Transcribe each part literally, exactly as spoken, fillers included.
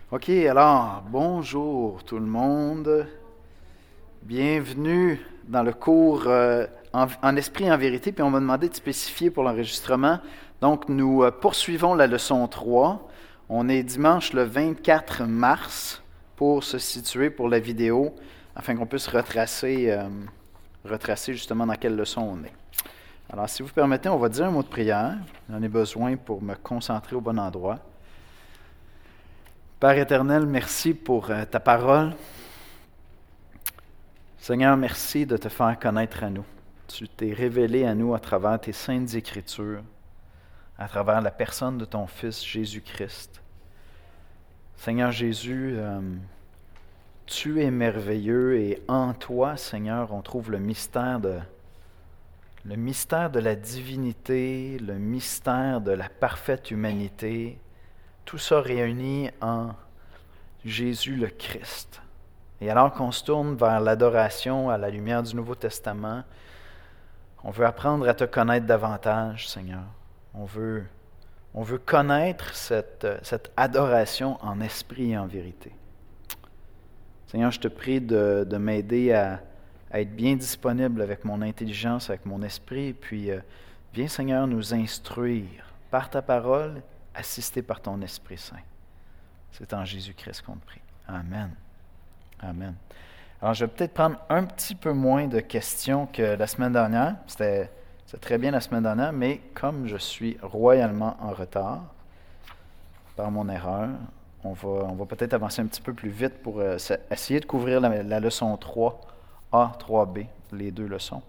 OK, alors, bonjour tout le monde. Bienvenue dans le cours euh, en, en esprit et en vérité, puis on m'a demandé de spécifier pour l'enregistrement. Donc, nous euh, poursuivons la leçon trois. On est dimanche le vingt-quatre mars pour se situer pour la vidéo, afin qu'on puisse retracer, euh, retracer justement dans quelle leçon on est. Alors, si vous permettez, on va dire un mot de prière. J'en ai besoin pour me concentrer au bon endroit. Père éternel, merci pour euh, ta parole. Seigneur, merci de te faire connaître à nous. Tu t'es révélé à nous à travers tes saintes Écritures, à travers la personne de ton Fils Jésus-Christ. Seigneur Jésus, euh, tu es merveilleux et en toi, Seigneur, on trouve le mystère de, le mystère de la divinité, le mystère de la parfaite humanité. Tout ça réuni en Jésus le Christ. Et alors qu'on se tourne vers l'adoration à la lumière du Nouveau Testament, on veut apprendre à te connaître davantage, Seigneur. On veut, on veut connaître cette, cette adoration en esprit et en vérité. Seigneur, je te prie de, de m'aider à, à être bien disponible avec mon intelligence, avec mon esprit, et puis euh, viens, Seigneur, nous instruire par ta parole, assisté par ton Esprit Saint. C'est en Jésus-Christ qu'on te prie. Amen. Amen. Alors, je vais peut-être prendre un petit peu moins de questions que la semaine dernière. C'était, c'était très bien la semaine dernière, mais comme je suis royalement en retard par mon erreur, on va, on va peut-être avancer un petit peu plus vite pour euh, essayer de couvrir la, la leçon trois A, trois B, les deux leçons.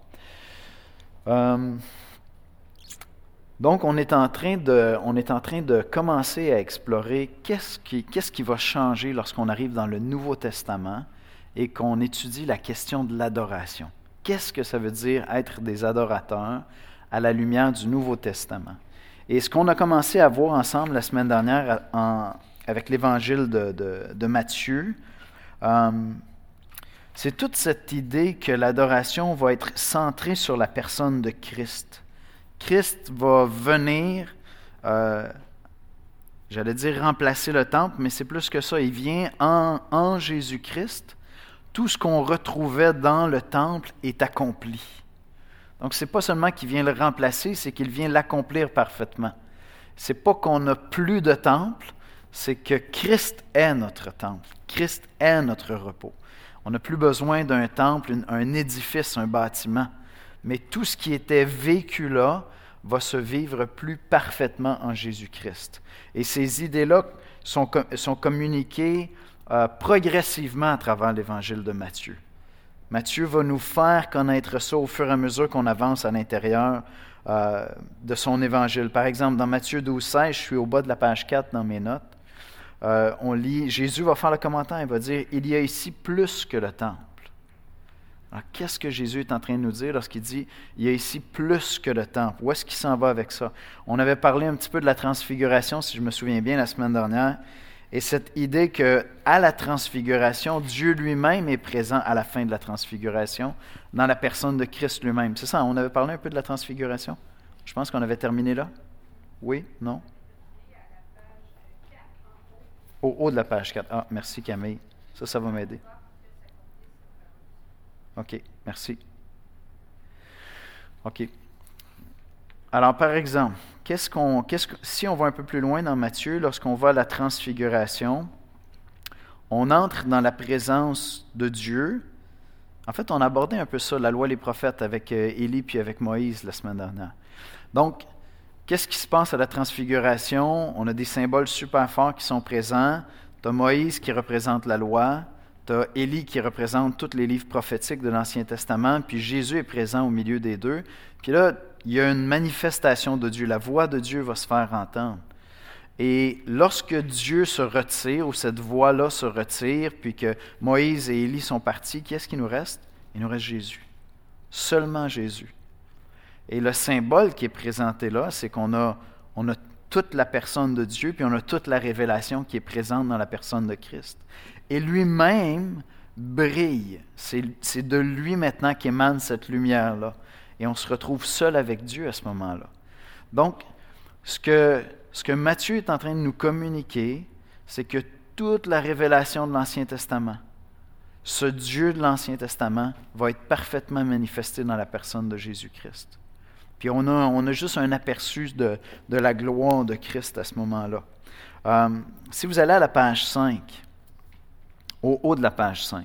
Euh, Donc, on est en train de, on est en train de commencer à explorer qu'est-ce qui, qu'est-ce qui va changer lorsqu'on arrive dans le Nouveau Testament et qu'on étudie la question de l'adoration. Qu'est-ce que ça veut dire être des adorateurs à la lumière du Nouveau Testament? Et ce qu'on a commencé à voir ensemble la semaine dernière en, avec l'Évangile de, de, de Matthieu, euh, c'est toute cette idée que l'adoration va être centrée sur la personne de Christ. Christ va venir, euh, j'allais dire remplacer le temple, mais c'est plus que ça. Il vient en, en Jésus-Christ. Tout ce qu'on retrouvait dans le temple est accompli. Donc, ce n'est pas seulement qu'il vient le remplacer, c'est qu'il vient l'accomplir parfaitement. Ce n'est pas qu'on n'a plus de temple, c'est que Christ est notre temple. Christ est notre repos. On n'a plus besoin d'un temple, un édifice, un bâtiment. Mais tout ce qui était vécu là va se vivre plus parfaitement en Jésus-Christ. Et ces idées-là sont, sont communiquées euh, progressivement à travers l'Évangile de Matthieu. Matthieu va nous faire connaître ça au fur et à mesure qu'on avance à l'intérieur euh, de son Évangile. Par exemple, dans Matthieu douze seize, je suis au bas de la page quatre dans mes notes, euh, on lit, Jésus va faire le commentaire, il va dire « Il y a ici plus que le temple ». Alors, qu'est-ce que Jésus est en train de nous dire lorsqu'il dit « il y a ici plus que le temple ». Où est-ce qu'il s'en va avec ça? On avait parlé un petit peu de la transfiguration, si je me souviens bien, la semaine dernière, et cette idée qu'à la transfiguration, Dieu lui-même est présent à la fin de la transfiguration, dans la personne de Christ lui-même. C'est ça, on avait parlé un peu de la transfiguration? Je pense qu'on avait terminé là. Oui? Non? Au haut de la page quatre. Ah, merci Camille. Ça, ça va m'aider. OK, merci. OK. Alors, par exemple, qu'est-ce qu'on, qu'est-ce que, si on va un peu plus loin dans Matthieu, lorsqu'on va à la transfiguration, on entre dans la présence de Dieu. En fait, on a abordé un peu ça, la loi et les prophètes, avec euh, Élie puis avec Moïse la semaine dernière. Donc, qu'est-ce qui se passe à la transfiguration? On a des symboles super forts qui sont présents. Tu as Moïse qui représente la loi. Tu as Élie qui représente tous les livres prophétiques de l'Ancien Testament, puis Jésus est présent au milieu des deux. Puis là, il y a une manifestation de Dieu. La voix de Dieu va se faire entendre. Et lorsque Dieu se retire, ou cette voix-là se retire, puis que Moïse et Élie sont partis, qu'est-ce qui nous reste? Il nous reste Jésus. Seulement Jésus. Et le symbole qui est présenté là, c'est qu'on a, on a toute la personne de Dieu, puis on a toute la révélation qui est présente dans la personne de Christ. Et lui-même brille. C'est, c'est de lui maintenant qu'émane cette lumière-là. Et on se retrouve seul avec Dieu à ce moment-là. Donc, ce que, ce que Matthieu est en train de nous communiquer, c'est que toute la révélation de l'Ancien Testament, ce Dieu de l'Ancien Testament va être parfaitement manifesté dans la personne de Jésus-Christ. Puis on a, on a juste un aperçu de, de la gloire de Christ à ce moment-là. Euh, si vous allez à la page cinq, au haut de la page cinq,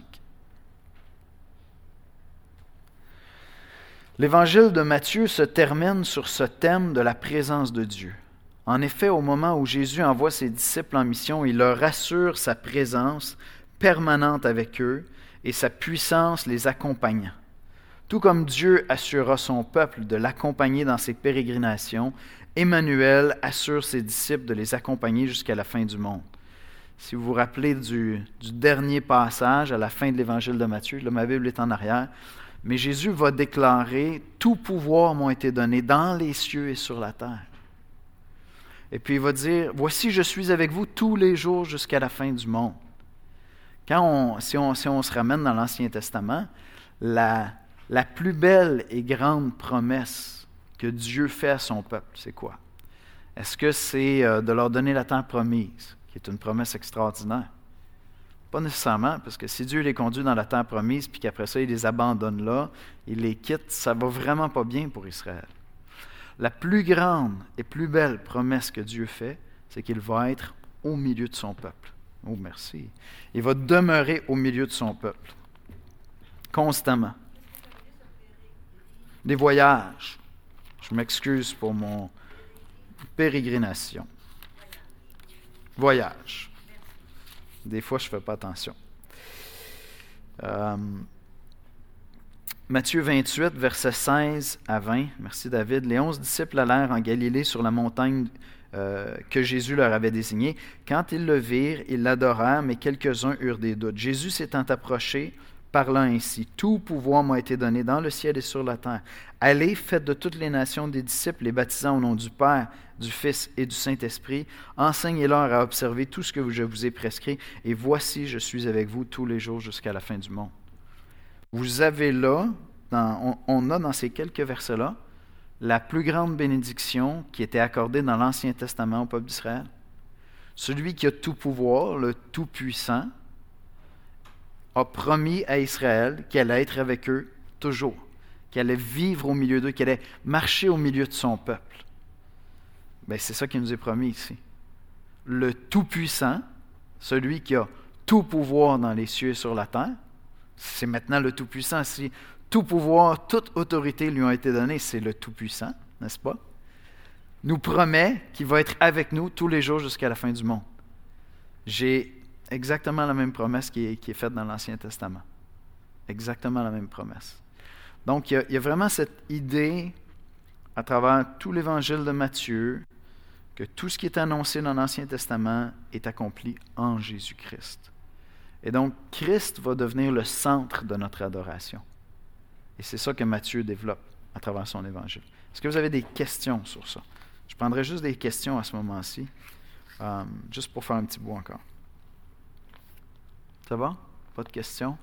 l'Évangile de Matthieu se termine sur ce thème de la présence de Dieu. En effet, au moment où Jésus envoie ses disciples en mission, il leur assure sa présence permanente avec eux et sa puissance les accompagnant. Tout comme Dieu assura son peuple de l'accompagner dans ses pérégrinations, Emmanuel assure ses disciples de les accompagner jusqu'à la fin du monde. Si vous vous rappelez du, du dernier passage à la fin de l'Évangile de Matthieu, là, ma Bible est en arrière, mais Jésus va déclarer « Tout pouvoir m'a été donné dans les cieux et sur la terre ». Et puis il va dire « Voici, je suis avec vous tous les jours jusqu'à la fin du monde ». Quand on, si, on, si on se ramène dans l'Ancien Testament, la, la plus belle et grande promesse que Dieu fait à son peuple, c'est quoi? Est-ce que c'est euh, de leur donner la terre promise, qui est une promesse extraordinaire? Pas nécessairement, parce que si Dieu les conduit dans la terre promise, puis qu'après ça, il les abandonne là, il les quitte, ça va vraiment pas bien pour Israël. La plus grande et plus belle promesse que Dieu fait, c'est qu'il va être au milieu de son peuple. Oh, merci. Il va demeurer au milieu de son peuple, constamment. Des voyages. Je m'excuse pour mon pérégrination. Voyage. Des fois, je ne fais pas attention. Euh, Matthieu vingt-huit, versets seize à vingt. Merci David. Les onze disciples allèrent en Galilée sur la montagne euh, que Jésus leur avait désignée. Quand ils le virent, ils l'adorèrent, mais quelques-uns eurent des doutes. Jésus s'étant approché, parlant ainsi, « Tout pouvoir m'a été donné dans le ciel et sur la terre. Allez, faites de toutes les nations des disciples, les baptisant au nom du Père, du Fils et du Saint-Esprit. Enseignez-leur à observer tout ce que je vous ai prescrit, et voici, je suis avec vous tous les jours jusqu'à la fin du monde. » Vous avez là, dans, on, on a dans ces quelques versets-là, la plus grande bénédiction qui était accordée dans l'Ancien Testament au peuple d'Israël. Celui qui a tout pouvoir, le Tout-Puissant, a promis à Israël qu'elle allait être avec eux toujours, qu'elle allait vivre au milieu d'eux, qu'elle allait marcher au milieu de son peuple. Bien, c'est ça qui nous est promis ici. Le Tout-Puissant, celui qui a tout pouvoir dans les cieux et sur la terre, c'est maintenant le Tout-Puissant. Si tout pouvoir, toute autorité lui ont été donnée, c'est le Tout-Puissant, n'est-ce pas? Nous promet qu'il va être avec nous tous les jours jusqu'à la fin du monde. J'ai exactement la même promesse qui est, qui est faite dans l'Ancien Testament. Exactement la même promesse. Donc, il y a, il y a vraiment cette idée, à travers tout l'Évangile de Matthieu, que tout ce qui est annoncé dans l'Ancien Testament est accompli en Jésus-Christ. Et donc, Christ va devenir le centre de notre adoration. Et c'est ça que Matthieu développe à travers son Évangile. Est-ce que vous avez des questions sur ça? Je prendrai juste des questions à ce moment-ci, euh, juste pour faire un petit bout encore. Ça va? Pas de questions?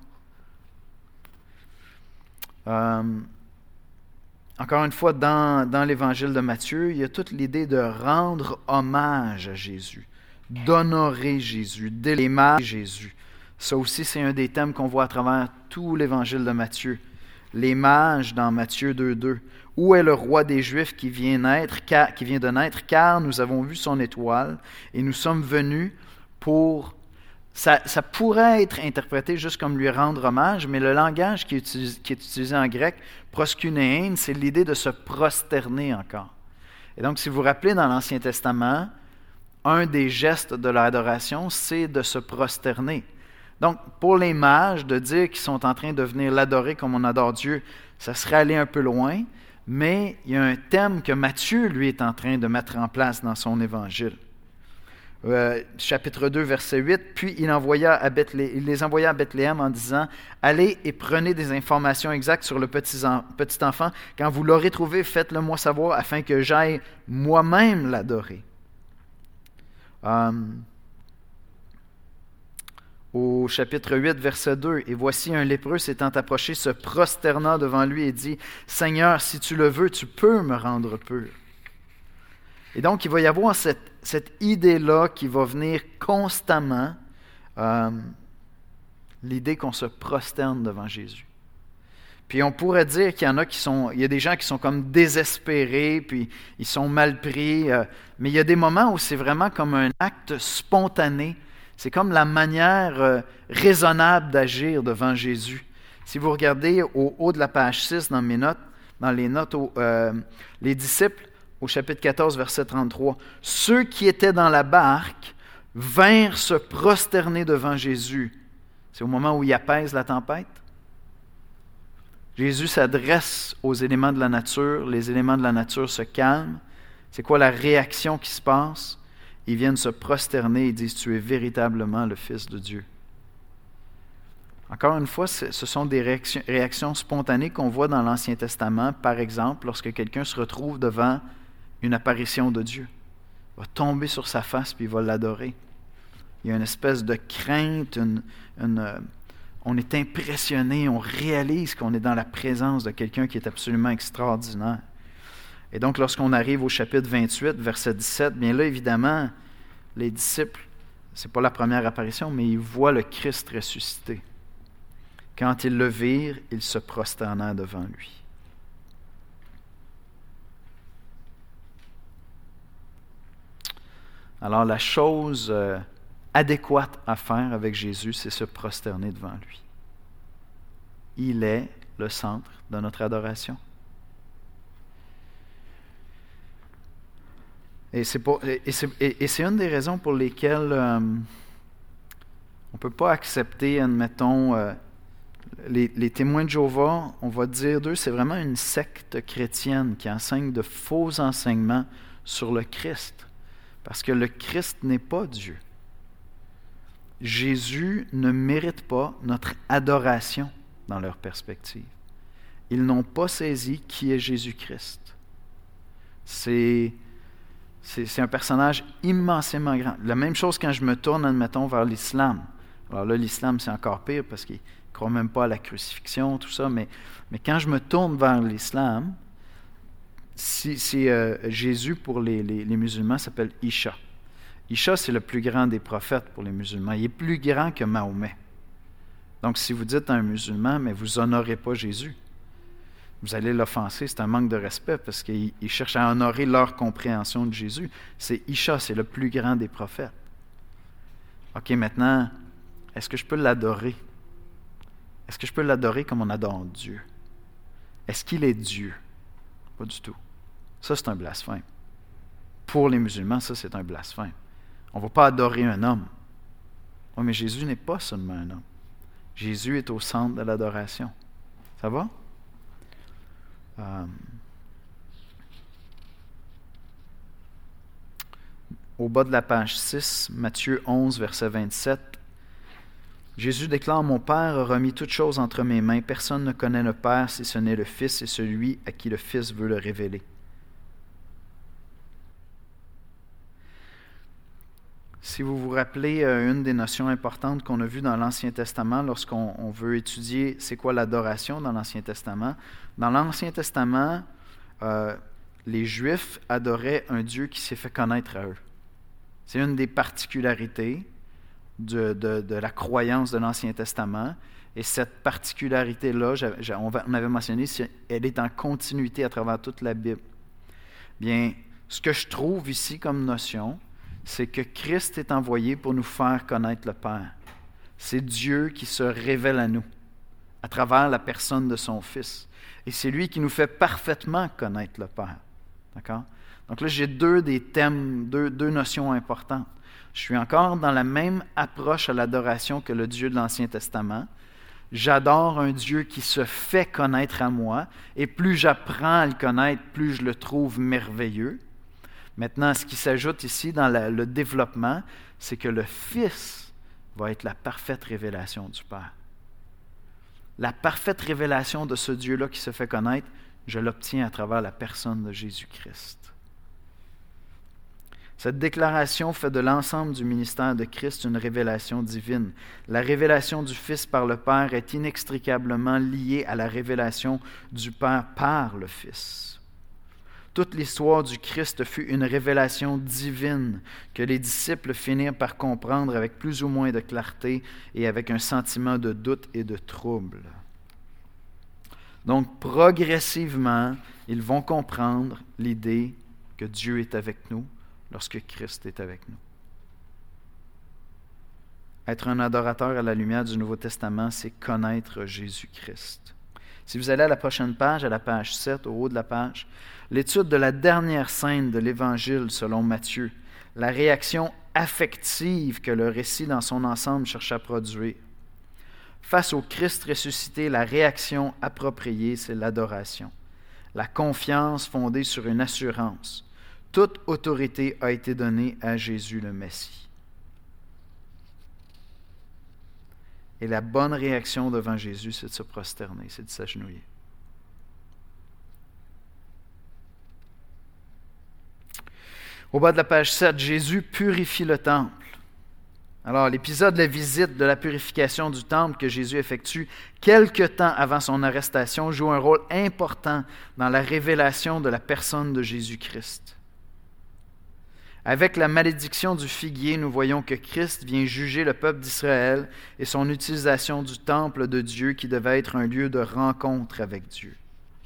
Euh, encore une fois, dans, dans l'Évangile de Matthieu, il y a toute l'idée de rendre hommage à Jésus, d'honorer Jésus, d'aimer Jésus. Ça aussi, c'est un des thèmes qu'on voit à travers tout l'Évangile de Matthieu. Les mages dans Matthieu deux deux. « Où est le roi des Juifs qui vient, naître, car, qui vient de naître? Car nous avons vu son étoile et nous sommes venus pour... » Ça, ça pourrait être interprété juste comme lui rendre hommage, mais le langage qui est utilisé, qui est utilisé en grec, proskunéin, c'est l'idée de se prosterner encore. Et donc, si vous vous rappelez, dans l'Ancien Testament, un des gestes de l'adoration, c'est de se prosterner. Donc, pour les mages, de dire qu'ils sont en train de venir l'adorer comme on adore Dieu, ça serait aller un peu loin, mais il y a un thème que Matthieu, lui, est en train de mettre en place dans son évangile. Euh, chapitre deux, verset huit, « Puis il, envoya à Bethlé- il les envoya à Bethléem en disant, « Allez et prenez des informations exactes sur le petit, en- petit enfant. Quand vous l'aurez trouvé, faites-le moi savoir afin que j'aille moi-même l'adorer. Um, » Au chapitre huit, verset deux, « Et voici un lépreux s'étant approché, se prosternant devant lui et dit, « Seigneur, si tu le veux, tu peux me rendre pur. » Et donc, il va y avoir cette, cette idée-là qui va venir constamment euh, l'idée qu'on se prosterne devant Jésus. Puis on pourrait dire qu'il y en a qui sont, il y a des gens qui sont comme désespérés, puis ils sont mal pris, euh, mais il y a des moments où c'est vraiment comme un acte spontané. C'est comme la manière euh, raisonnable d'agir devant Jésus. Si vous regardez au haut de la page six dans mes notes, dans les notes, au, euh, les disciples, au chapitre quatorze, verset trente-trois, « Ceux qui étaient dans la barque vinrent se prosterner devant Jésus. » C'est au moment où il apaise la tempête. Jésus s'adresse aux éléments de la nature, les éléments de la nature se calment. C'est quoi la réaction qui se passe? Ils viennent se prosterner et disent « Tu es véritablement le Fils de Dieu. » Encore une fois, ce sont des réactions, réactions spontanées qu'on voit dans l'Ancien Testament, par exemple, lorsque quelqu'un se retrouve devant une apparition de Dieu. Il va tomber sur sa face puis il va l'adorer. Il y a une espèce de crainte, une, une, on est impressionné, on réalise qu'on est dans la présence de quelqu'un qui est absolument extraordinaire. Et donc, lorsqu'on arrive au chapitre vingt-huit, verset dix-sept, bien là, évidemment, les disciples, ce n'est pas la première apparition, mais ils voient le Christ ressuscité. Quand ils le virent, ils se prosternèrent devant lui. Alors, la chose euh, adéquate à faire avec Jésus, c'est se prosterner devant lui. Il est le centre de notre adoration. Et c'est, pas, et c'est, et c'est une des raisons pour lesquelles euh, on ne peut pas accepter, admettons, euh, les, les témoins de Jéhovah, on va dire d'eux, c'est vraiment une secte chrétienne qui enseigne de faux enseignements sur le Christ. Parce que le Christ n'est pas Dieu. Jésus ne mérite pas notre adoration dans leur perspective. Ils n'ont pas saisi qui est Jésus-Christ. C'est, c'est, c'est un personnage immensément grand. La même chose quand je me tourne, admettons, vers l'islam. Alors là, l'islam, c'est encore pire parce qu'ils ne croient même pas à la crucifixion, tout ça. Mais, mais quand je me tourne vers l'islam, Si, si, euh, Jésus, pour les, les, les musulmans, s'appelle Isha. Isha, c'est le plus grand des prophètes pour les musulmans. Il est plus grand que Mahomet. Donc, si vous dites à un musulman, mais vous n'honorez pas Jésus, vous allez l'offenser. C'est un manque de respect parce qu'il cherche à honorer leur compréhension de Jésus. C'est Isha, c'est le plus grand des prophètes. OK, maintenant, est-ce que je peux l'adorer? Est-ce que je peux l'adorer comme on adore Dieu? Est-ce qu'il est Dieu? Pas du tout. Ça, c'est un blasphème. Pour les musulmans, ça, c'est un blasphème. On ne va pas adorer un homme. Oui, mais Jésus n'est pas seulement un homme. Jésus est au centre de l'adoration. Ça va? Euh, au bas de la page six, Matthieu onze, verset vingt-sept, Jésus déclare « Mon Père a remis toutes choses entre mes mains. Personne ne connaît le Père si ce n'est le Fils et celui à qui le Fils veut le révéler. » Si vous vous rappelez euh, une des notions importantes qu'on a vues dans l'Ancien Testament lorsqu'on on veut étudier c'est quoi l'adoration dans l'Ancien Testament, dans l'Ancien Testament, euh, les Juifs adoraient un Dieu qui s'est fait connaître à eux. C'est une des particularités De, de, de la croyance de l'Ancien Testament. Et cette particularité-là, on avait mentionné, elle est en continuité à travers toute la Bible. Bien, ce que je trouve ici comme notion, c'est que Christ est envoyé pour nous faire connaître le Père. C'est Dieu qui se révèle à nous à travers la personne de son Fils. Et c'est lui qui nous fait parfaitement connaître le Père. D'accord? Donc là, j'ai deux des thèmes, deux, deux notions importantes. Je suis encore dans la même approche à l'adoration que le Dieu de l'Ancien Testament. J'adore un Dieu qui se fait connaître à moi, et plus j'apprends à le connaître, plus je le trouve merveilleux. Maintenant, ce qui s'ajoute ici dans la, le développement, c'est que le Fils va être la parfaite révélation du Père. La parfaite révélation de ce Dieu-là qui se fait connaître, je l'obtiens à travers la personne de Jésus-Christ. Cette déclaration fait de l'ensemble du ministère de Christ une révélation divine. La révélation du Fils par le Père est inextricablement liée à la révélation du Père par le Fils. Toute l'histoire du Christ fut une révélation divine que les disciples finirent par comprendre avec plus ou moins de clarté et avec un sentiment de doute et de trouble. Donc, progressivement, ils vont comprendre l'idée que Dieu est avec nous lorsque Christ est avec nous. Être un adorateur à la lumière du Nouveau Testament, c'est connaître Jésus-Christ. Si vous allez à la prochaine page, à la page sept, au haut de la page, l'étude de la dernière scène de l'Évangile selon Matthieu, la réaction affective que le récit dans son ensemble cherche à produire. Face au Christ ressuscité, la réaction appropriée, c'est l'adoration. La confiance fondée sur une assurance. Toute autorité a été donnée à Jésus le Messie. Et la bonne réaction devant Jésus, c'est de se prosterner, c'est de s'agenouiller. Au bas de la page sept, Jésus purifie le temple. Alors, l'épisode de la visite de la purification du temple que Jésus effectue quelque temps avant son arrestation joue un rôle important dans la révélation de la personne de Jésus-Christ. Avec la malédiction du figuier, nous voyons que Christ vient juger le peuple d'Israël et son utilisation du temple de Dieu qui devait être un lieu de rencontre avec Dieu.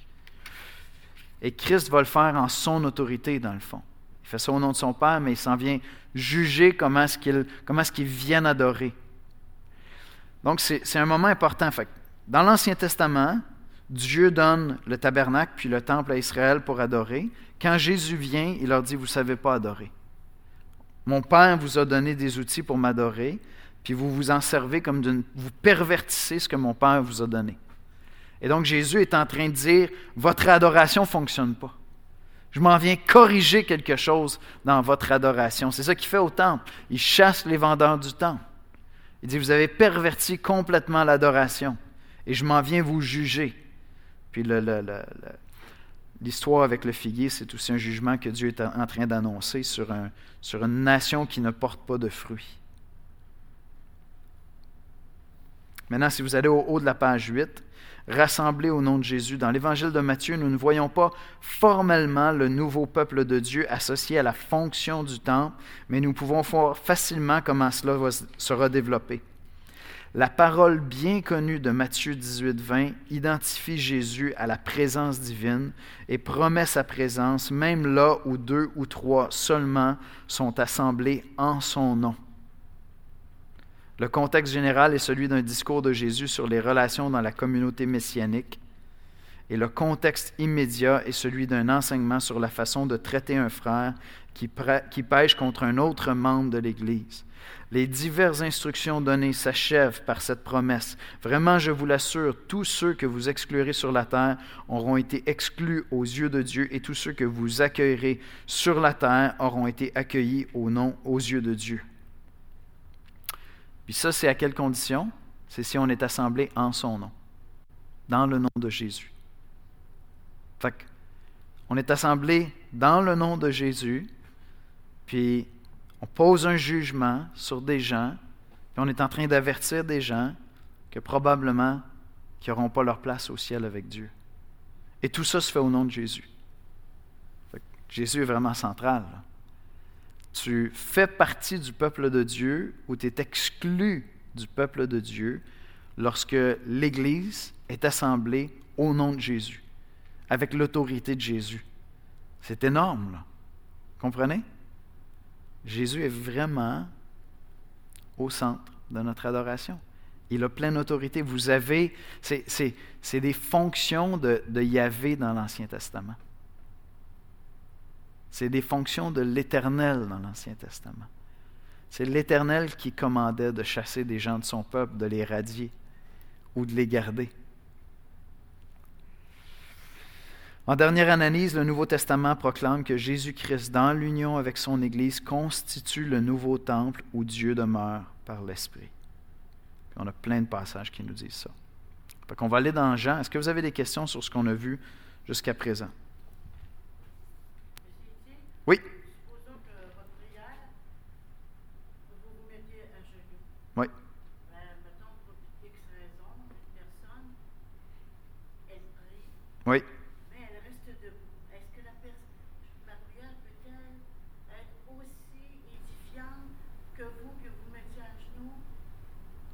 Et Christ va le faire en son autorité, dans le fond. Il fait ça au nom de son Père, mais il s'en vient juger comment est-ce qu'ils, comment est-ce qu'ils viennent adorer. Donc, c'est, c'est un moment important. Fait que dans l'Ancien Testament, Dieu donne le tabernacle puis le temple à Israël pour adorer. Quand Jésus vient, il leur dit « Vous ne savez pas adorer. Mon Père vous a donné des outils pour m'adorer, puis vous vous en servez comme d'une... Vous pervertissez ce que mon Père vous a donné. » Et donc, Jésus est en train de dire « Votre adoration ne fonctionne pas. Je m'en viens corriger quelque chose dans votre adoration. » C'est ça qu'il fait au temple. Il chasse les vendeurs du temple. Il dit « Vous avez perverti complètement l'adoration, et je m'en viens vous juger. » Puis le, le, le, le, l'histoire avec le figuier, c'est aussi un jugement que Dieu est en train d'annoncer sur, un, sur une nation qui ne porte pas de fruits. Maintenant, si vous allez au haut de la page huit, rassemblés au nom de Jésus, dans l'Évangile de Matthieu, nous ne voyons pas formellement le nouveau peuple de Dieu associé à la fonction du temple, mais nous pouvons voir facilement comment cela va, sera développé. La parole bien connue de Matthieu dix-huit vingt identifie Jésus à la présence divine et promet sa présence même là où deux ou trois seulement sont assemblés en son nom. Le contexte général est celui d'un discours de Jésus sur les relations dans la communauté messianique et le contexte immédiat est celui d'un enseignement sur la façon de traiter un frère qui, prê- qui pêche contre un autre membre de l'Église. Les diverses instructions données s'achèvent par cette promesse. Vraiment, je vous l'assure, tous ceux que vous exclurez sur la terre auront été exclus aux yeux de Dieu et tous ceux que vous accueillerez sur la terre auront été accueillis au nom, aux yeux de Dieu. Puis ça, c'est à quelle condition? C'est si on est assemblé en son nom, dans le nom de Jésus. Fait qu'on est assemblé dans le nom de Jésus, puis on pose un jugement sur des gens, puis on est en train d'avertir des gens que probablement qui n'auront pas leur place au ciel avec Dieu. Et tout ça se fait au nom de Jésus. Fait que Jésus est vraiment central, là. Tu fais partie du peuple de Dieu ou tu es exclu du peuple de Dieu lorsque l'Église est assemblée au nom de Jésus, avec l'autorité de Jésus. C'est énorme, là. Comprenez? Jésus est vraiment au centre de notre adoration. Il a pleine autorité. Vous avez, c'est, c'est, c'est des fonctions de, de Yahvé dans l'Ancien Testament. C'est des fonctions de l'Éternel dans l'Ancien Testament. C'est l'Éternel qui commandait de chasser des gens de son peuple, de les radier ou de les garder. En dernière analyse, le Nouveau Testament proclame que Jésus-Christ, dans l'union avec son Église, constitue le nouveau temple où Dieu demeure par l'Esprit. Puis on a plein de passages qui nous disent ça. Fait qu'on va aller dans Jean. Est-ce que vous avez des questions sur ce qu'on a vu jusqu'à présent? Oui. Supposons que votre prière, vous vous mettez à genoux. Oui. Ben, mettons, pour X raison, une personne, elle prie, Oui. mais elle reste debout. Est-ce que la personne,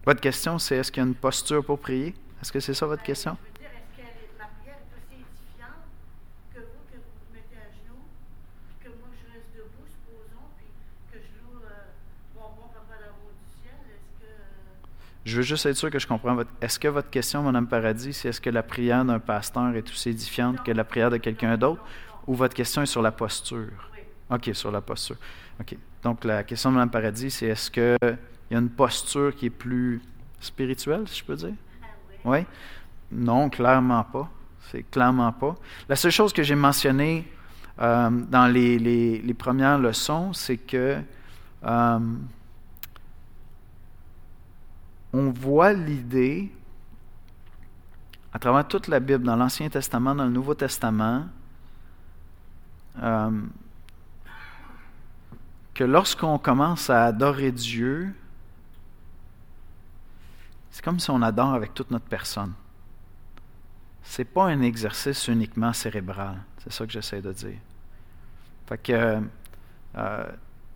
Votre question, c'est est-ce qu'il y a une posture pour prier? Est-ce que c'est ça votre question? Je veux dire, est-ce que la prière est aussi édifiante que vous, que vous vous mettez à genoux, puis que moi je reste debout, supposons, puis que je loue euh, mon bon papa là-haut du ciel? Est-ce que. euh, Je veux juste être sûr que je comprends votre... Est-ce que votre question, Mme Paradis, c'est est-ce que la prière d'un pasteur est aussi édifiante que la prière de quelqu'un d'autre? Ou votre question est sur la posture? Oui. OK, sur la posture. OK. Donc, la question de Mme Paradis, c'est est-ce qu'il y a une posture qui est plus spirituelle, si je peux dire? Ah oui. Oui? Non, clairement pas. C'est clairement pas. La seule chose que j'ai mentionnée euh, dans les, les, les premières leçons, c'est que euh, on voit l'idée à travers toute la Bible, dans l'Ancien Testament, dans le Nouveau Testament, euh, que lorsqu'on commence à adorer Dieu, c'est comme si on adore avec toute notre personne. C'est pas un exercice uniquement cérébral. C'est ça que j'essaie de dire. Fait que euh,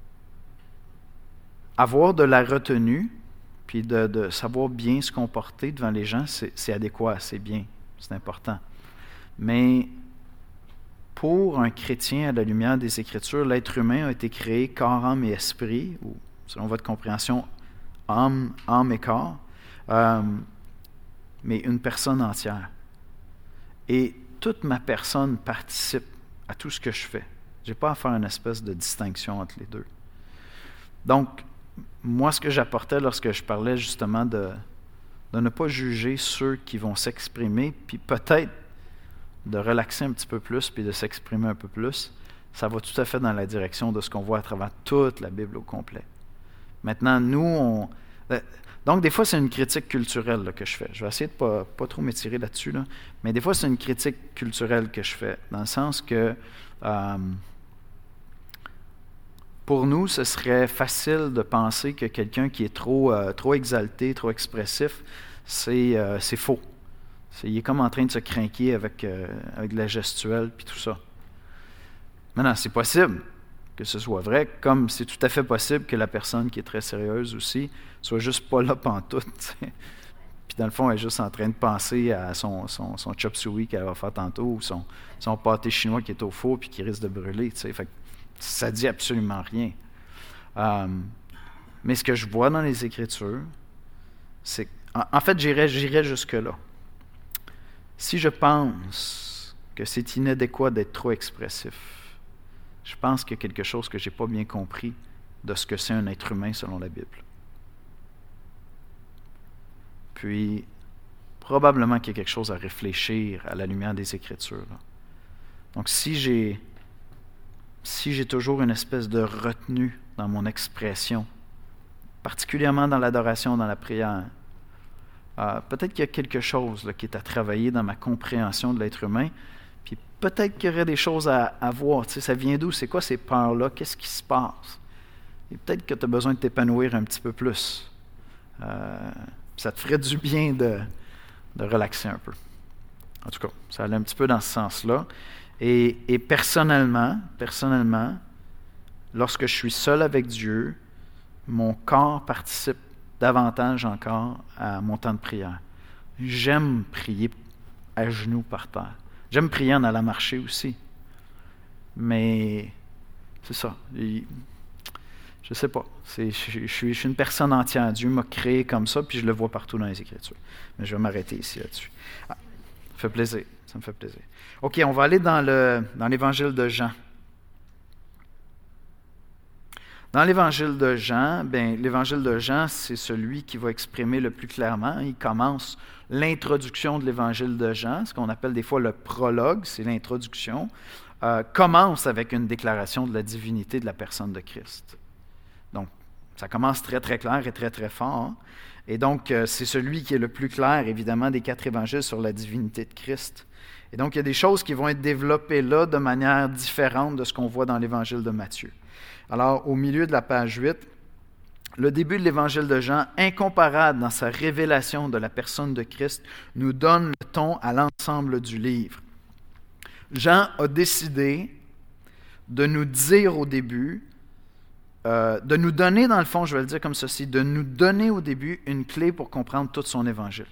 avoir de la retenue, puis de, de savoir bien se comporter devant les gens, c'est, c'est adéquat, c'est bien, c'est important. Mais pour un chrétien à la lumière des Écritures, l'être humain a été créé corps, âme et esprit, ou selon votre compréhension, âme, âme et corps, euh, mais une personne entière. Et toute ma personne participe à tout ce que je fais. Je n'ai pas à faire une espèce de distinction entre les deux. Donc, moi, ce que j'apportais lorsque je parlais justement de, de ne pas juger ceux qui vont s'exprimer, puis peut-être de relaxer un petit peu plus, puis de s'exprimer un peu plus, ça va tout à fait dans la direction de ce qu'on voit à travers toute la Bible au complet. Maintenant, nous, on... Donc, des fois, c'est une critique culturelle là, que je fais. Je vais essayer de ne pas, pas trop m'étirer là-dessus, là. Mais des fois, c'est une critique culturelle que je fais, dans le sens que euh, pour nous, ce serait facile de penser que quelqu'un qui est trop, euh, trop exalté, trop expressif, c'est, euh, c'est faux. C'est, il est comme en train de se crinquer avec, euh, avec de la gestuelle puis tout ça. Maintenant, c'est possible que ce soit vrai, comme c'est tout à fait possible que la personne qui est très sérieuse aussi soit juste pas là pantoute. T'sais. Puis dans le fond, elle est juste en train de penser à son, son, son chop suey qu'elle va faire tantôt ou son, son pâté chinois qui est au four puis qui risque de brûler. T'sais. Fait que ça dit absolument rien. Euh, mais ce que je vois dans les Écritures, c'est... En, en fait, j'irais, j'irais jusque-là. Si je pense que c'est inadéquat d'être trop expressif, je pense qu'il y a quelque chose que je n'ai pas bien compris de ce que c'est un être humain selon la Bible. Puis, probablement qu'il y a quelque chose à réfléchir à la lumière des Écritures. Là. Donc, si j'ai, si j'ai toujours une espèce de retenue dans mon expression, particulièrement dans l'adoration, dans la prière, euh, peut-être qu'il y a quelque chose là, qui est à travailler dans ma compréhension de l'être humain. Puis peut-être qu'il y aurait des choses à, à voir. Tu sais, ça vient d'où? C'est quoi ces peurs-là? Qu'est-ce qui se passe? Et peut-être que tu as besoin de t'épanouir un petit peu plus. Euh, ça te ferait du bien de, de relaxer un peu. En tout cas, ça allait un petit peu dans ce sens-là. Et, et personnellement, personnellement, lorsque je suis seul avec Dieu, mon corps participe davantage encore à mon temps de prière. J'aime prier à genoux par terre. J'aime prier en allant marcher aussi. Mais c'est ça. Je ne sais pas. C'est, je, je, suis, je suis une personne entière. Dieu m'a créé comme ça, puis je le vois partout dans les Écritures. Mais je vais m'arrêter ici là-dessus. Ah, ça me fait plaisir. Ça me fait plaisir. OK, on va aller dans, le, dans l'Évangile de Jean. Dans l'Évangile de Jean, bien, l'Évangile de Jean, c'est celui qui va exprimer le plus clairement. Il commence l'introduction de l'Évangile de Jean, ce qu'on appelle des fois le prologue, c'est l'introduction, euh, commence avec une déclaration de la divinité de la personne de Christ. Donc, ça commence très, très clair et très, très fort. Et donc, euh, c'est celui qui est le plus clair, évidemment, des quatre évangiles sur la divinité de Christ. Et donc, il y a des choses qui vont être développées là de manière différente de ce qu'on voit dans l'Évangile de Matthieu. Alors, au milieu de la page huit, le début de l'Évangile de Jean, incomparable dans sa révélation de la personne de Christ, nous donne le ton à l'ensemble du livre. Jean a décidé de nous dire au début euh, de nous donner, dans le fond, je vais le dire comme ceci, de nous donner au début une clé pour comprendre tout son évangile.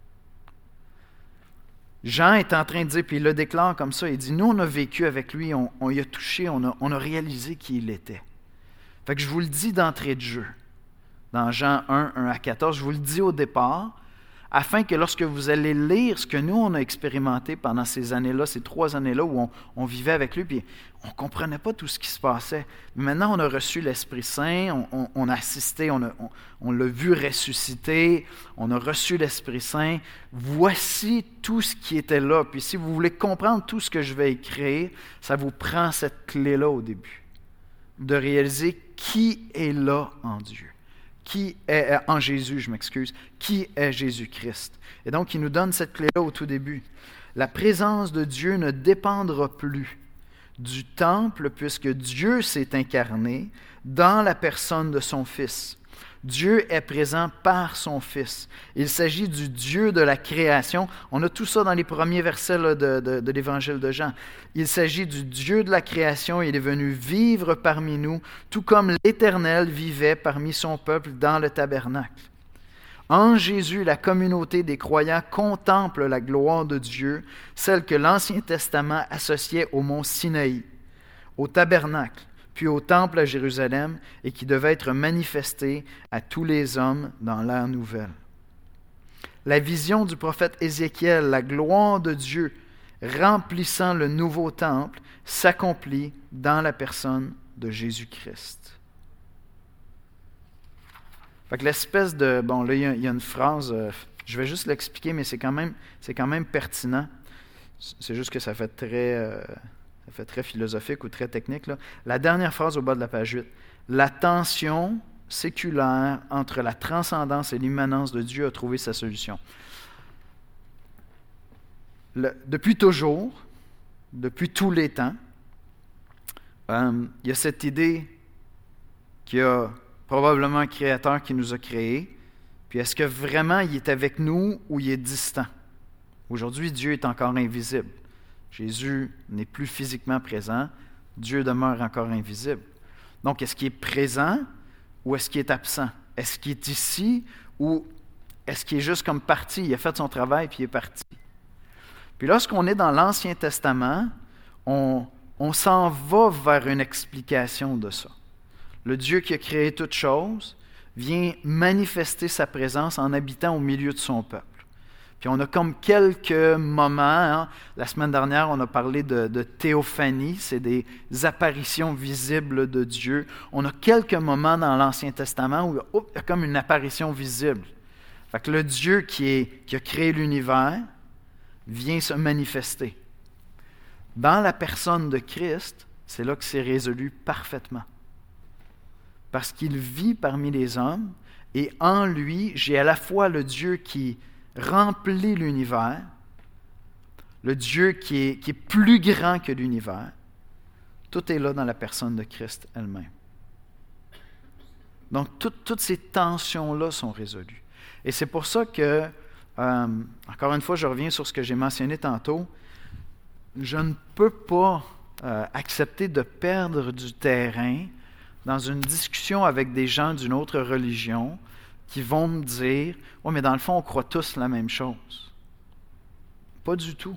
Jean est en train de dire, puis il le déclare comme ça, il dit, nous on a vécu avec lui, on, on y a touché, on a, on a réalisé qui il était. Fait que je vous le dis d'entrée de jeu, dans Jean un, un à quatorze, je vous le dis au départ, afin que lorsque vous allez lire ce que nous, on a expérimenté pendant ces années-là, ces trois années-là où on, on vivait avec lui, puis on ne comprenait pas tout ce qui se passait. Mais maintenant, on a reçu l'Esprit Saint, on, on, on a assisté, on, a, on, on l'a vu ressusciter, on a reçu l'Esprit Saint. Voici tout ce qui était là. Puis si vous voulez comprendre tout ce que je vais écrire, ça vous prend cette clé-là au début, de réaliser qui est là en Dieu. Qui est en Jésus, je m'excuse, qui est Jésus-Christ. Et donc, il nous donne cette clé-là au tout début. La présence de Dieu ne dépendra plus du temple, puisque Dieu s'est incarné dans la personne de son Fils. Dieu est présent par son Fils. Il s'agit du Dieu de la création. On a tout ça dans les premiers versets là, de, de, de l'Évangile de Jean. Il s'agit du Dieu de la création. Il est venu vivre parmi nous, tout comme l'Éternel vivait parmi son peuple dans le tabernacle. En Jésus, la communauté des croyants contemple la gloire de Dieu, celle que l'Ancien Testament associait au mont Sinaï, au tabernacle, puis au temple à Jérusalem, et qui devait être manifesté à tous les hommes dans l'ère nouvelle. La vision du prophète Ézéchiel, la gloire de Dieu remplissant le nouveau temple, s'accomplit dans la personne de Jésus-Christ. Fait que l'espèce de... Bon, là, il y a, il y a une phrase, euh, je vais juste l'expliquer, mais c'est quand même, c'est quand même pertinent. C'est juste que ça fait très... Euh, Ça fait très philosophique ou très technique. Là. La dernière phrase au bas de la page huit. La tension séculaire entre la transcendance et l'immanence de Dieu a trouvé sa solution. Le, depuis toujours, depuis tous les temps, euh, il y a cette idée qu'il y a probablement un créateur qui nous a créés. Puis est-ce que vraiment il est avec nous ou il est distant? Aujourd'hui, Dieu est encore invisible. Jésus n'est plus physiquement présent, Dieu demeure encore invisible. Donc, est-ce qu'il est présent ou est-ce qu'il est absent? Est-ce qu'il est ici ou est-ce qu'il est juste comme parti? Il a fait son travail puis il est parti. Puis lorsqu'on est dans l'Ancien Testament, on, on s'en va vers une explication de ça. Le Dieu qui a créé toutes choses vient manifester sa présence en habitant au milieu de son peuple. Puis on a comme quelques moments, hein. La semaine dernière, on a parlé de, de théophanie, c'est des apparitions visibles de Dieu. On a quelques moments dans l'Ancien Testament où oh, il y a comme une apparition visible. Fait que le Dieu qui, est, qui a créé l'univers vient se manifester. Dans la personne de Christ, c'est là que c'est résolu parfaitement. Parce qu'il vit parmi les hommes et en lui, j'ai à la fois le Dieu qui remplit l'univers, le Dieu qui est, qui est plus grand que l'univers. Tout est là dans la personne de Christ elle-même. Donc, tout, toutes ces tensions-là sont résolues. Et c'est pour ça que, euh, encore une fois, je reviens sur ce que j'ai mentionné tantôt, je ne peux pas euh, accepter de perdre du terrain dans une discussion avec des gens d'une autre religion qui vont me dire « Oui, mais dans le fond, on croit tous la même chose. » Pas du tout.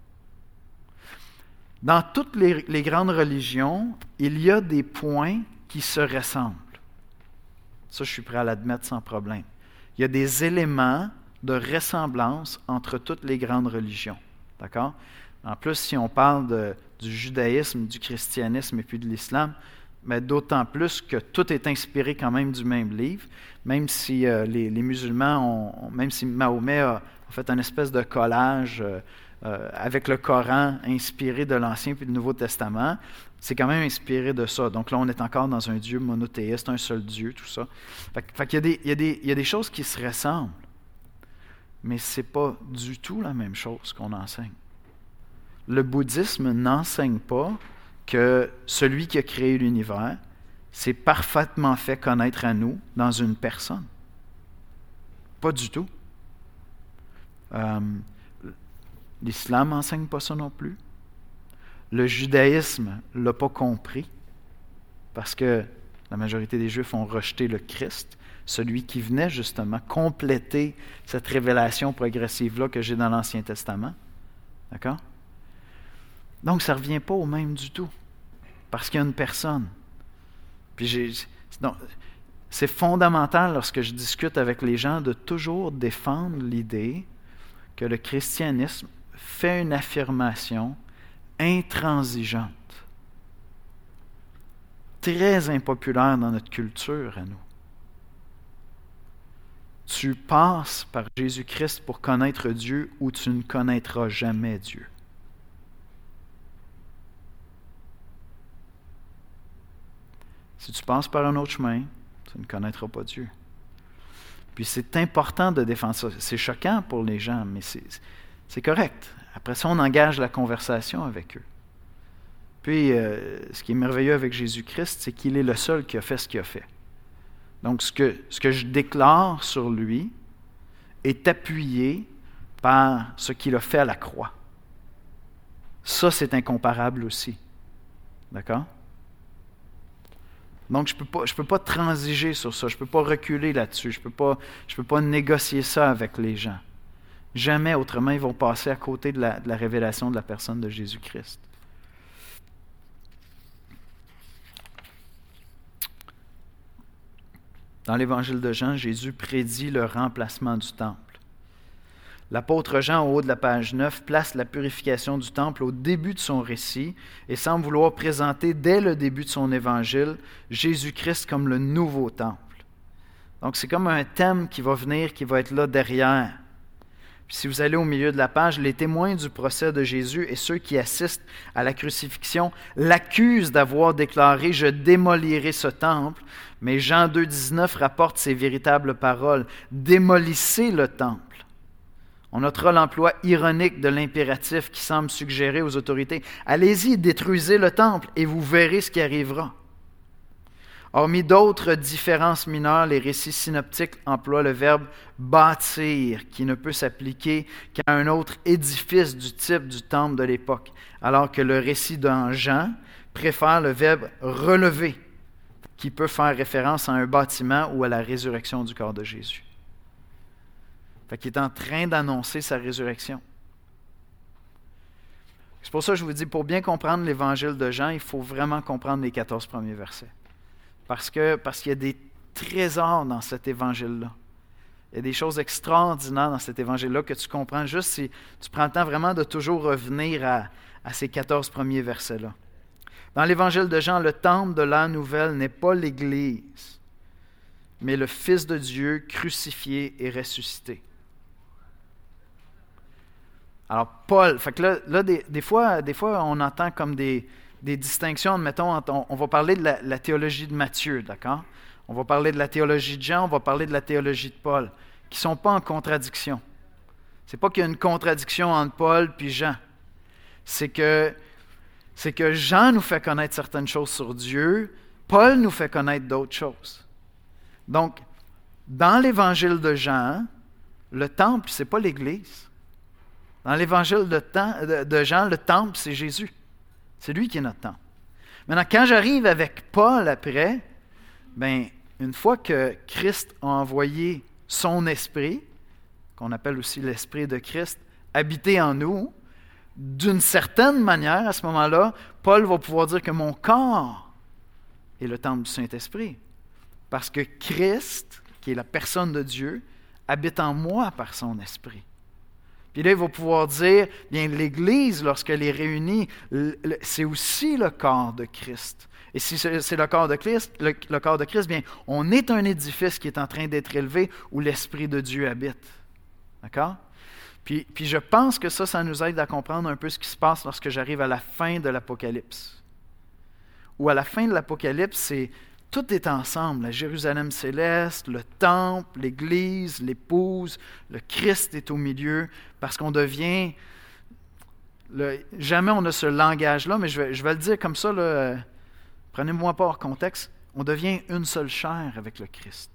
Dans toutes les, les grandes religions, il y a des points qui se ressemblent. Ça, je suis prêt à l'admettre sans problème. Il y a des éléments de ressemblance entre toutes les grandes religions. D'accord? En plus, si on parle de, du judaïsme, du christianisme et puis de l'islam, mais d'autant plus que tout est inspiré quand même du même livre, même si euh, les, les musulmans, ont, même si Mahomet a, a fait une espèce de collage euh, euh, avec le Coran inspiré de l'Ancien puis du Nouveau Testament, c'est quand même inspiré de ça. Donc là, on est encore dans un Dieu monothéiste, un seul Dieu, tout ça. Fait, fait qu'il y a des, il y a des, il y a des choses qui se ressemblent, mais ce n'est pas du tout la même chose qu'on enseigne. Le bouddhisme n'enseigne pas que celui qui a créé l'univers s'est parfaitement fait connaître à nous dans une personne. Pas du tout. Euh, l'islam n'enseigne pas ça non plus. Le judaïsme ne l'a pas compris parce que La majorité des Juifs ont rejeté le Christ, celui qui venait justement compléter cette révélation progressive-là que j'ai dans l'Ancien Testament. D'accord? Donc, ça ne revient pas au même du tout, parce qu'il y a une personne. Puis j'ai, donc, c'est fondamental lorsque je discute avec les gens de toujours défendre l'idée que le christianisme fait une affirmation intransigeante, très impopulaire dans notre culture à nous. Tu passes par Jésus-Christ pour connaître Dieu ou tu ne connaîtras jamais Dieu. Si tu passes par un autre chemin, tu ne connaîtras pas Dieu. Puis c'est important de défendre ça. C'est choquant pour les gens, mais c'est, c'est correct. Après ça, on engage la conversation avec eux. Puis, euh, ce qui est merveilleux avec Jésus-Christ, c'est qu'il est le seul qui a fait ce qu'il a fait. Donc, ce que, ce que je déclare sur lui est appuyé par ce qu'il a fait à la croix. Ça, c'est incomparable aussi. D'accord? Donc, je ne peux pas, je peux pas transiger sur ça, je ne peux pas reculer là-dessus, je ne peux pas, je peux pas négocier ça avec les gens. Jamais, autrement, ils vont passer à côté de la, de la révélation de la personne de Jésus-Christ. Dans l'Évangile de Jean, Jésus prédit le remplacement du temple. L'apôtre Jean, au haut de la page neuf, place la purification du temple au début de son récit et semble vouloir présenter dès le début de son évangile Jésus-Christ comme le nouveau temple. Donc c'est comme un thème qui va venir, qui va être là derrière. Puis si vous allez au milieu de la page, les témoins du procès de Jésus et ceux qui assistent à la crucifixion l'accusent d'avoir déclaré « Je démolirai ce temple », mais Jean deux dix-neuf rapporte ces véritables paroles « Démolissez le temple ». On notera l'emploi ironique de l'impératif qui semble suggérer aux autorités « Allez-y, détruisez le temple et vous verrez ce qui arrivera ». Hormis d'autres différences mineures, les récits synoptiques emploient le verbe « bâtir » qui ne peut s'appliquer qu'à un autre édifice du type du temple de l'époque, alors que le récit dans Jean préfère le verbe « relever » qui peut faire référence à un bâtiment ou à la résurrection du corps de Jésus. Fait qu'il est en train d'annoncer sa résurrection. C'est pour ça que je vous dis, pour bien comprendre l'Évangile de Jean, il faut vraiment comprendre les quatorze premiers versets. Parce que, parce qu'il y a des trésors dans cet évangile-là. Il y a des choses extraordinaires dans cet évangile-là que tu comprends juste si tu prends le temps vraiment de toujours revenir à, à ces quatorze premiers versets-là. Dans l'évangile de Jean, le temple de l'ère nouvelle n'est pas l'Église, mais le Fils de Dieu crucifié et ressuscité. Alors, Paul, fait que là, là des, des, fois, des fois, on entend comme des... des distinctions, mettons, on, on va parler de la, la théologie de Matthieu, d'accord? On va parler de la théologie de Jean, on va parler de la théologie de Paul, qui ne sont pas en contradiction. Ce n'est pas qu'il y a une contradiction entre Paul et Jean. C'est que, c'est que Jean nous fait connaître certaines choses sur Dieu, Paul nous fait connaître d'autres choses. Donc, dans l'évangile de Jean, le temple, ce n'est pas l'Église. Dans l'évangile de, de, de Jean, le temple, c'est Jésus. C'est lui qui est notre temple. Maintenant, quand j'arrive avec Paul après, ben, une fois que Christ a envoyé son esprit, qu'on appelle aussi l'esprit de Christ, habiter en nous, d'une certaine manière, à ce moment-là, Paul va pouvoir dire que mon corps est le temple du Saint-Esprit. Parce que Christ, qui est la personne de Dieu, habite en moi par son esprit. Puis là, il va pouvoir dire, bien, l'Église, lorsqu'elle est réunie, c'est aussi le corps de Christ. Et si c'est le corps de Christ, le, le corps de Christ, bien, on est un édifice qui est en train d'être élevé où l'Esprit de Dieu habite. D'accord? Puis, puis je pense que ça, ça nous aide à comprendre un peu ce qui se passe lorsque j'arrive à la fin de l'Apocalypse. Où à la fin de l'Apocalypse, c'est tout est ensemble, la Jérusalem céleste, le temple, l'Église, l'épouse, le Christ est au milieu, parce qu'on devient... Le, jamais on a ce langage-là, mais je vais, je vais le dire comme ça, là, prenez-moi pas hors contexte, on devient une seule chair avec le Christ.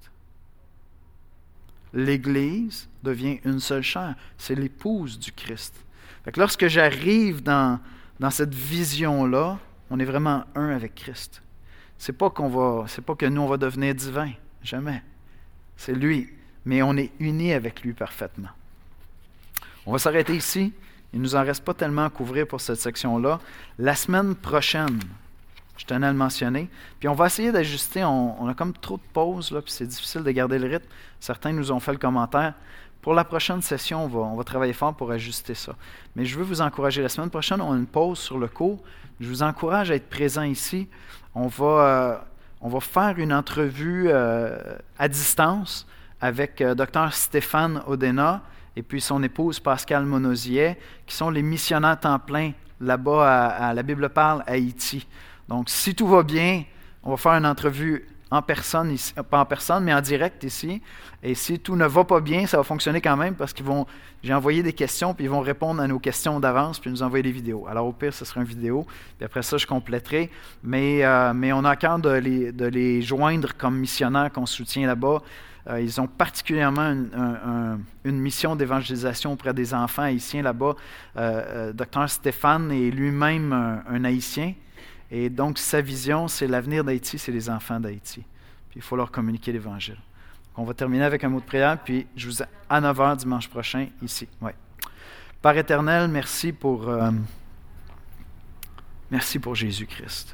L'Église devient une seule chair, c'est l'épouse du Christ. Fait que lorsque j'arrive dans, dans cette vision-là, on est vraiment un avec Christ. C'est pas qu'on va, c'est pas que nous, on va devenir divins. Jamais. C'est lui. Mais on est unis avec lui parfaitement. On va s'arrêter ici. Il ne nous en reste pas tellement à couvrir pour cette section-là. La semaine prochaine, je tenais à le mentionner, puis on va essayer d'ajuster. On, on a comme trop de pauses, là, puis c'est difficile de garder le rythme. Certains nous ont fait le commentaire. Pour la prochaine session, on va, on va travailler fort pour ajuster ça. Mais je veux vous encourager. La semaine prochaine, on a une pause sur le cours. Je vous encourage à être présent ici. On va, euh, on va faire une entrevue euh, à distance avec euh, Dr Stéphane Odena et puis son épouse Pascale Monosier, qui sont les missionnaires temps plein là-bas à, à la Bible parle à Haïti. Donc, si tout va bien, on va faire une entrevue en personne, ici, pas en personne, mais en direct ici. Et si tout ne va pas bien, ça va fonctionner quand même parce qu'ils vont, j'ai envoyé des questions, puis ils vont répondre à nos questions d'avance, puis nous envoyer des vidéos. Alors au pire, ce sera une vidéo, puis après ça, je compléterai. Mais, euh, mais on a à cœur de les, de les joindre comme missionnaires qu'on soutient là-bas. Euh, ils ont particulièrement une, un, un, une mission d'évangélisation auprès des enfants haïtiens là-bas. Euh, euh, Dr Stéphane est lui-même un, un Haïtien. Et donc, sa vision, c'est l'avenir d'Haïti, c'est les enfants d'Haïti. Puis il faut leur communiquer l'Évangile. On va terminer avec un mot de prière, puis je vous ai à neuf heures dimanche prochain, ici. Ouais. Père éternel, merci pour, euh, merci pour Jésus-Christ.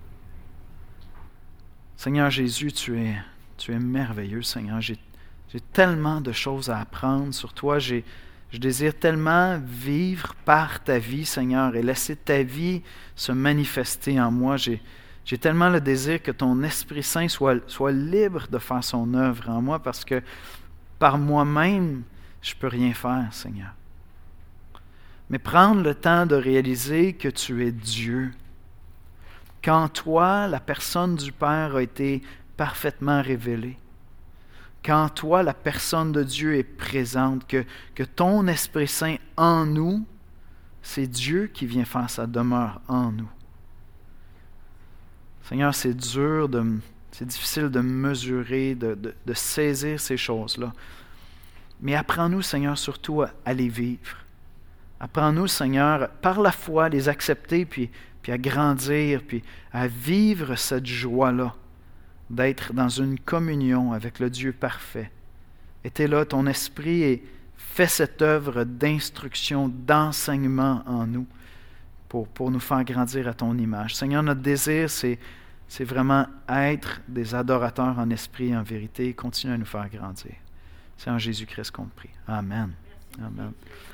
Seigneur Jésus, tu es, tu es merveilleux, Seigneur. J'ai, j'ai tellement de choses à apprendre sur toi. J'ai, je désire tellement vivre par ta vie, Seigneur, et laisser ta vie se manifester en moi. J'ai, j'ai tellement le désir que ton Esprit Saint soit, soit libre de faire son œuvre en moi, parce que par moi-même, je ne peux rien faire, Seigneur. Mais prendre le temps de réaliser que tu es Dieu, qu'en toi, la personne du Père a été parfaitement révélée, qu'en toi, la personne de Dieu est présente, que, que ton Esprit Saint en nous, c'est Dieu qui vient faire sa demeure en nous. Seigneur, c'est dur, de, c'est difficile de mesurer, de, de, de saisir ces choses-là. Mais apprends-nous, Seigneur, surtout à, à les vivre. Apprends-nous, Seigneur, par la foi, à les accepter, puis, puis à grandir, puis à vivre cette joie-là, d'être dans une communion avec le Dieu parfait. Et tu es là, ton esprit, et fais cette œuvre d'instruction, d'enseignement en nous pour, pour nous faire grandir à ton image. Seigneur, notre désir, c'est, c'est vraiment être des adorateurs en esprit et en vérité. Continue à nous faire grandir. C'est en Jésus-Christ qu'on te prie. Amen. Amen.